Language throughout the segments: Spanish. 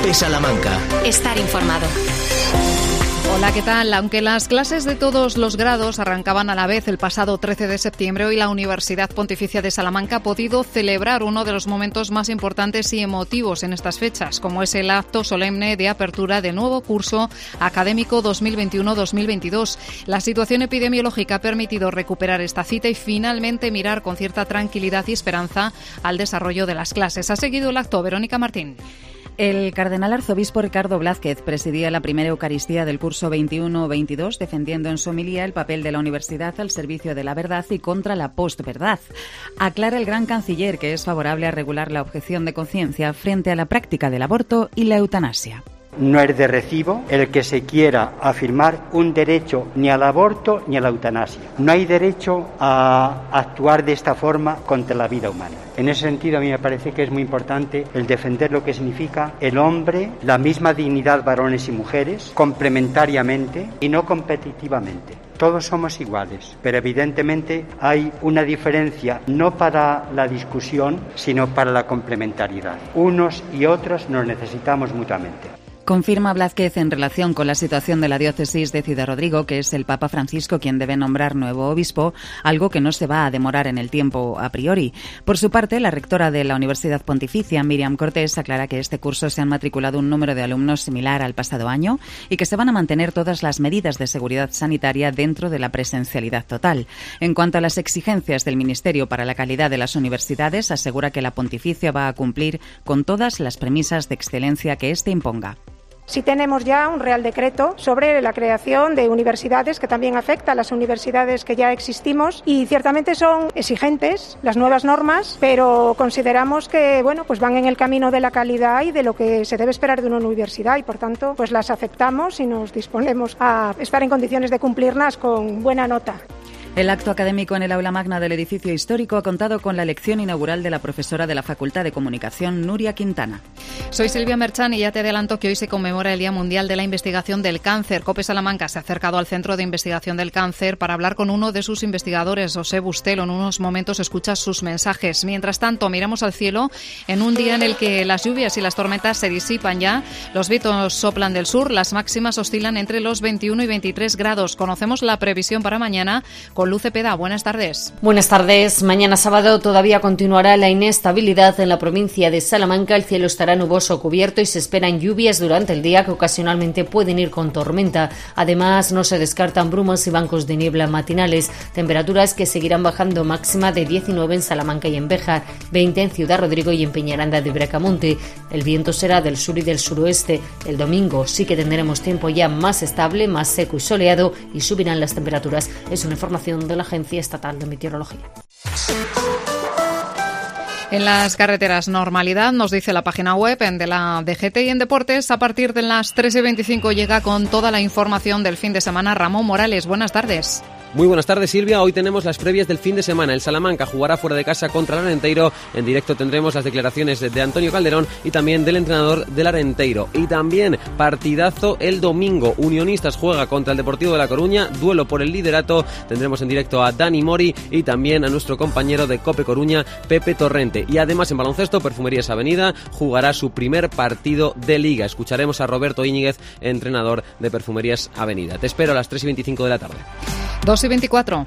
COPE Salamanca. Estar informado. Hola, ¿qué tal? Aunque las clases de todos los grados arrancaban a la vez el pasado 13 de septiembre, hoy la Universidad Pontificia de Salamanca ha podido celebrar uno de los momentos más importantes y emotivos en estas fechas, como es el acto solemne de apertura del nuevo curso académico 2021-2022. La situación epidemiológica ha permitido recuperar esta cita y finalmente mirar con cierta tranquilidad y esperanza al desarrollo de las clases. Ha seguido el acto Verónica Martín. El cardenal arzobispo Ricardo Blázquez presidía la primera Eucaristía del curso 21-22, defendiendo en su homilía el papel de la universidad al servicio de la verdad y contra la postverdad. Aclara el gran canciller que es favorable a regular la objeción de conciencia frente a la práctica del aborto y la eutanasia. No es de recibo el que se quiera afirmar un derecho ni al aborto ni a la eutanasia. No hay derecho a actuar de esta forma contra la vida humana. En ese sentido, a mí me parece que es muy importante el defender lo que significa el hombre, la misma dignidad varones y mujeres, complementariamente y no competitivamente. Todos somos iguales, pero evidentemente hay una diferencia no para la discusión, sino para la complementariedad. Unos y otros nos necesitamos mutuamente. Confirma Blázquez en relación con la situación de la diócesis de Ciudad Rodrigo, que es el Papa Francisco quien debe nombrar nuevo obispo, algo que no se va a demorar en el tiempo a priori. Por su parte, la rectora de la Universidad Pontificia, Miriam Cortés, aclara que este curso se han matriculado un número de alumnos similar al pasado año y que se van a mantener todas las medidas de seguridad sanitaria dentro de la presencialidad total. En cuanto a las exigencias del Ministerio para la calidad de las universidades, asegura que la Pontificia va a cumplir con todas las premisas de excelencia que éste imponga. Sí tenemos ya un Real Decreto sobre la creación de universidades que también afecta a las universidades que ya existimos y ciertamente son exigentes las nuevas normas, pero consideramos que pues van en el camino de la calidad y de lo que se debe esperar de una universidad y por tanto pues las aceptamos y nos disponemos a estar en condiciones de cumplirlas con buena nota. El acto académico en el aula magna del edificio histórico ha contado con la lección inaugural de la profesora de la Facultad de Comunicación, Nuria Quintana. Soy Silvia Merchán y ya te adelanto que hoy se conmemora el Día Mundial de la Investigación del Cáncer. COPE Salamanca se ha acercado al Centro de Investigación del Cáncer para hablar con uno de sus investigadores, José Bustelo. En unos momentos escuchas sus mensajes. Mientras tanto, miramos al cielo en un día en el que las lluvias y las tormentas se disipan ya. Los vientos soplan del sur, las máximas oscilan entre los 21 y 23 grados. Conocemos la previsión para mañana con Luz Cepeda. Buenas tardes. Buenas tardes. Mañana sábado todavía continuará la inestabilidad en la provincia de Salamanca. El cielo estará nuboso cubierto y se esperan lluvias durante el día que ocasionalmente pueden ir con tormenta. Además, no se descartan brumas y bancos de niebla matinales. Temperaturas que seguirán bajando, máxima de 19 en Salamanca y en Béjar, 20 en Ciudad Rodrigo y en Peñaranda de Bracamonte. El viento será del sur y del suroeste. El domingo sí que tendremos tiempo ya más estable, más seco y soleado y subirán las temperaturas. Es una información de la Agencia Estatal de Meteorología. En las carreteras, normalidad, nos dice la página web de la DGT, y en deportes, a partir de las 3:25 llega con toda la información del fin de semana Ramón Morales. Buenas tardes. Muy buenas tardes, Silvia. Hoy tenemos las previas del fin de semana. El Salamanca jugará fuera de casa contra el Arenteiro. En directo tendremos las declaraciones de Antonio Calderón y también del entrenador del Arenteiro. Y también partidazo el domingo. Unionistas juega contra el Deportivo de La Coruña. Duelo por el liderato. Tendremos en directo a Dani Mori y también a nuestro compañero de COPE Coruña, Pepe Torrente. Y además en baloncesto, Perfumerías Avenida jugará su primer partido de Liga. Escucharemos a Roberto Íñiguez, entrenador de Perfumerías Avenida. Te espero a las 3:25 de la tarde. 2:24.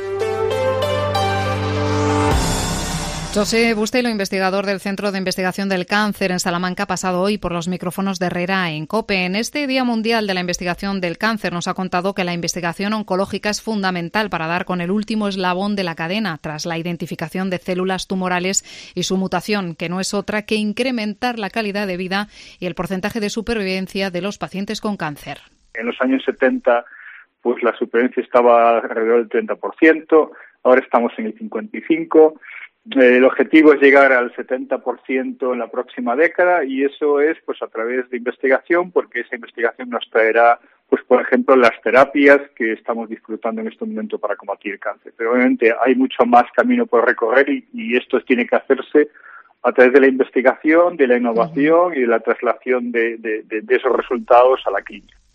José Bustelo, investigador del Centro de Investigación del Cáncer en Salamanca, ha pasado hoy por los micrófonos de Herrera en COPE. En este Día Mundial de la Investigación del Cáncer nos ha contado que la investigación oncológica es fundamental para dar con el último eslabón de la cadena tras la identificación de células tumorales y su mutación, que no es otra que incrementar la calidad de vida y el porcentaje de supervivencia de los pacientes con cáncer. En los años 70 pues la supervivencia estaba alrededor del 30%, ahora estamos en el 55%. El objetivo es llegar al 70% en la próxima década y eso es pues a través de investigación, porque esa investigación nos traerá pues por ejemplo las terapias que estamos disfrutando en este momento para combatir el cáncer. Pero obviamente hay mucho más camino por recorrer y esto tiene que hacerse a través de la investigación, de la innovación y de la traslación de esos resultados a la clínica.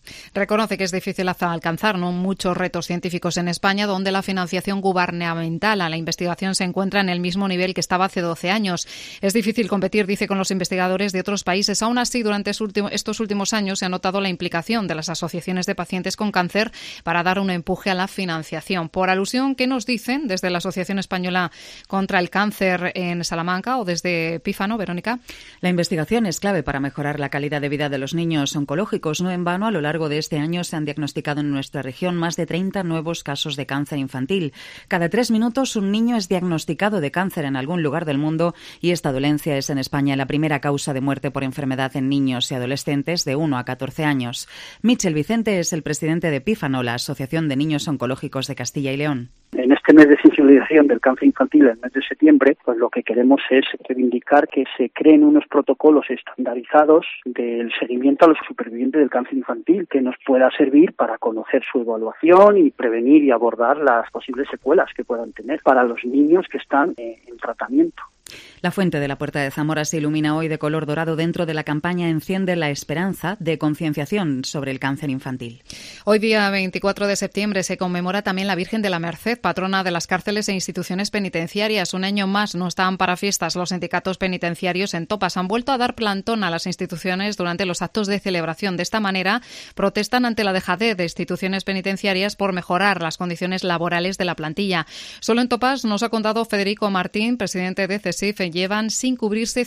Reconoce que es difícil alcanzar muchos retos científicos en España, donde la financiación gubernamental a la investigación se encuentra en el mismo nivel que estaba hace 12 años. Es difícil competir, dice, con los investigadores de otros países. Aún así, durante estos últimos años se ha notado la implicación de las asociaciones de pacientes con cáncer para dar un empuje a la financiación. Por alusión, ¿qué nos dicen desde la Asociación Española contra el Cáncer en Salamanca o desde Pífano, Verónica? La investigación es clave para mejorar la calidad de vida de los niños oncológicos. No en vano, a lo largo de este año se han diagnosticado en nuestra región más de 30 nuevos casos de cáncer infantil. Cada 3 minutos un niño es diagnosticado de cáncer en algún lugar del mundo y esta dolencia es en España la primera causa de muerte por enfermedad en niños y adolescentes de 1 a 14 años. Michel Vicente es el presidente de Pífano, la Asociación de Niños Oncológicos de Castilla y León. En este mes de sensibilización del cáncer infantil, el mes de septiembre, pues lo que queremos es reivindicar que se creen unos protocolos estandarizados del seguimiento a los supervivientes del cáncer infantil que nos pueda servir para conocer su evaluación y prevenir y abordar las posibles secuelas que puedan tener para los niños que están en tratamiento. La fuente de la Puerta de Zamora se ilumina hoy de color dorado dentro de la campaña Enciende la Esperanza de concienciación sobre el cáncer infantil. Hoy, día 24 de septiembre, se conmemora también la Virgen de la Merced, patrona de las cárceles e instituciones penitenciarias. Un año más no estaban para fiestas. Los sindicatos penitenciarios en Topas han vuelto a dar plantón a las instituciones durante los actos de celebración. De esta manera, protestan ante la dejadez de instituciones penitenciarias por mejorar las condiciones laborales de la plantilla. Solo en Topas, nos ha contado Federico Martín, presidente de CESIF, llevan sin cubrirse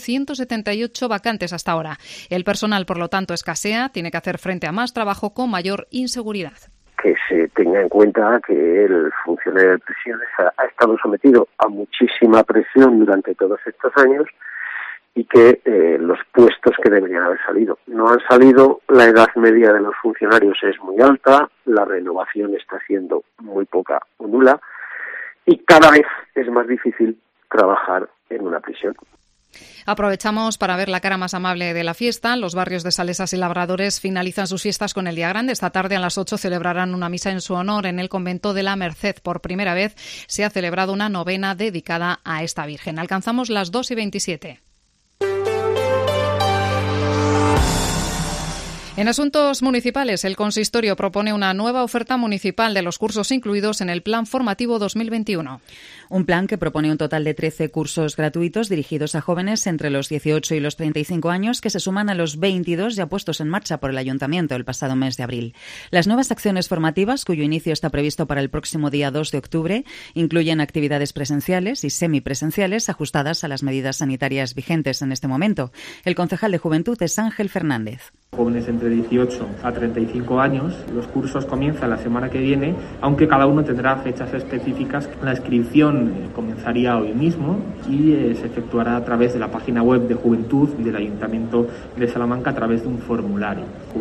178 vacantes hasta ahora. El personal, por lo tanto, escasea, tiene que hacer frente a más trabajo con mayor inseguridad. Que se tenga en cuenta que el funcionario de prisiones ha estado sometido a muchísima presión durante todos estos años y que los puestos que deberían haber salido no han salido, la edad media de los funcionarios es muy alta, la renovación está siendo muy poca o nula y cada vez es más difícil trabajar en una prisión. Aprovechamos para ver la cara más amable de la fiesta. Los barrios de Salesas y Labradores finalizan sus fiestas con el Día Grande. Esta tarde a las 8 celebrarán una misa en su honor en el convento de la Merced. Por primera vez se ha celebrado una novena dedicada a esta Virgen. Alcanzamos las 2:27. En asuntos municipales, el consistorio propone una nueva oferta municipal de los cursos incluidos en el Plan Formativo 2021. Un plan que propone un total de 13 cursos gratuitos dirigidos a jóvenes entre los 18 y los 35 años que se suman a los 22 ya puestos en marcha por el Ayuntamiento el pasado mes de abril. Las nuevas acciones formativas, cuyo inicio está previsto para el próximo día 2 de octubre, incluyen actividades presenciales y semipresenciales ajustadas a las medidas sanitarias vigentes en este momento. El concejal de Juventud es Ángel Fernández. Jóvenes entre 18 a 35 años, los cursos comienzan la semana que viene, aunque cada uno tendrá fechas específicas. La inscripción comenzaría hoy mismo y se efectuará a través de la página web de Juventud del Ayuntamiento de Salamanca a través de un formulario,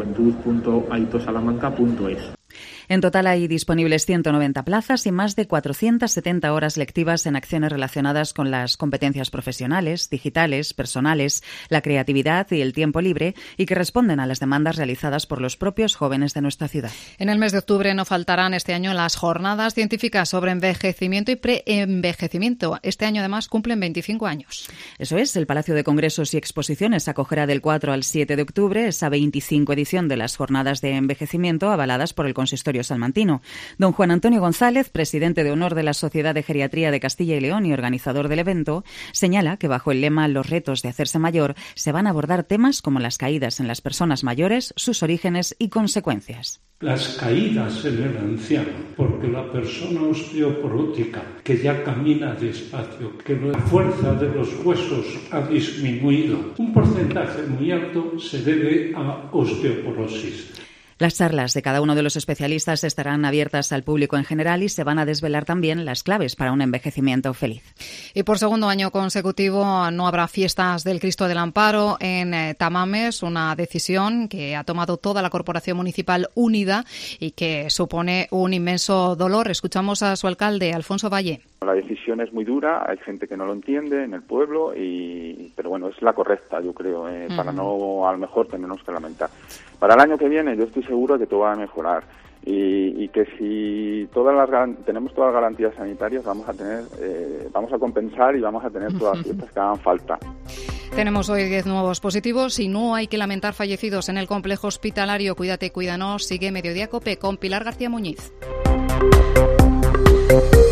juventud.aitosalamanca.es. En total hay disponibles 190 plazas y más de 470 horas lectivas en acciones relacionadas con las competencias profesionales, digitales, personales, la creatividad y el tiempo libre y que responden a las demandas realizadas por los propios jóvenes de nuestra ciudad. En el mes de octubre no faltarán este año las jornadas científicas sobre envejecimiento y preenvejecimiento. Este año además cumplen 25 años. Eso es, el Palacio de Congresos y Exposiciones acogerá del 4 al 7 de octubre esa 25 edición de las jornadas de envejecimiento avaladas por el Consistorio salmantino. Don Juan Antonio González, presidente de honor de la Sociedad de Geriatría de Castilla y León y organizador del evento, señala que bajo el lema Los retos de hacerse mayor se van a abordar temas como las caídas en las personas mayores, sus orígenes y consecuencias. Las caídas en el anciano, porque la persona osteoporótica que ya camina despacio, que la fuerza de los huesos ha disminuido, un porcentaje muy alto se debe a osteoporosis. Las charlas de cada uno de los especialistas estarán abiertas al público en general y se van a desvelar también las claves para un envejecimiento feliz. Y por segundo año consecutivo no habrá fiestas del Cristo del Amparo en Tamames, una decisión que ha tomado toda la Corporación Municipal unida y que supone un inmenso dolor. Escuchamos a su alcalde, Alfonso Valle. La decisión es muy dura, hay gente que no lo entiende en el pueblo, pero bueno, es la correcta, yo creo, para no a lo mejor tenernos que lamentar. Para el año que viene yo estoy seguro de que todo va a mejorar y que si tenemos todas las garantías sanitarias vamos a compensar y vamos a tener todas las fiestas que hagan falta. Tenemos hoy 10 nuevos positivos y no hay que lamentar fallecidos en el complejo hospitalario. Cuídate, cuídanos. Sigue Mediodía COPE con Pilar García Muñiz.